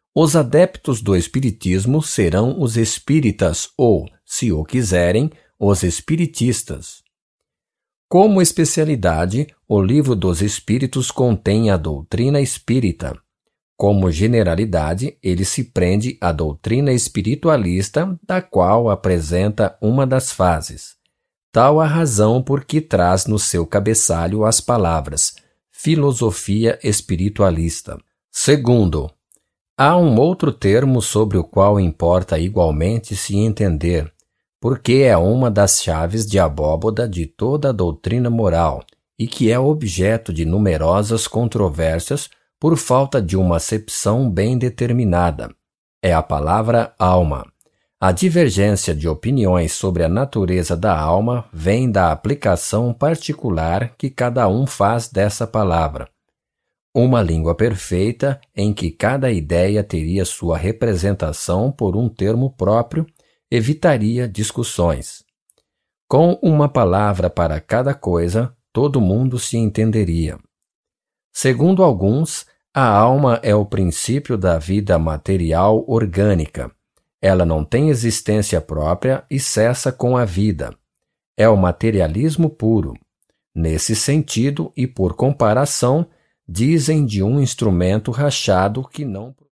Os adeptos do Espiritismo serão os espíritas ou, se o quiserem, os espiritistas. Como especialidade, o Livro dos Espíritos contém a doutrina espírita. Como generalidade, ele se prende à doutrina espiritualista, da qual apresenta uma das fases. Tal a razão por que traz no seu cabeçalho as palavras filosofia espiritualista. Segundo, há um outro termo sobre o qual importa igualmente se entender, porque é uma das chaves de abóboda de toda a doutrina moral e que é objeto de numerosas controvérsias por falta de uma acepção bem determinada. É a palavra alma. A divergência de opiniões sobre a natureza da alma vem da aplicação particular que cada um faz dessa palavra. Uma língua perfeita em que cada ideia teria sua representação por um termo próprio evitaria discussões. Com uma palavra para cada coisa, todo mundo se entenderia. Segundo alguns, a alma é o princípio da vida material orgânica. Ela não tem existência própria e cessa com a vida. É o materialismo puro. Nesse sentido e por comparação, dizem de um instrumento rachado que não